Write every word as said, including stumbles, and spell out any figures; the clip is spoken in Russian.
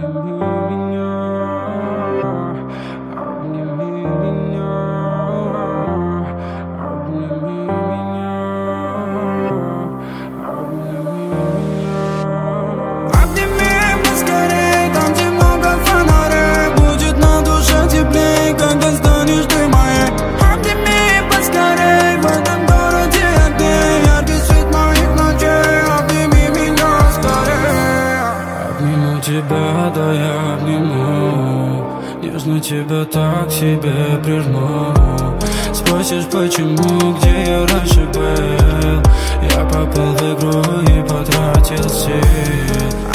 Тебя, да я обниму, нежно тебя так себе прижму. Спросишь, почему, где я раньше был? Я попал в игру и потратил сил.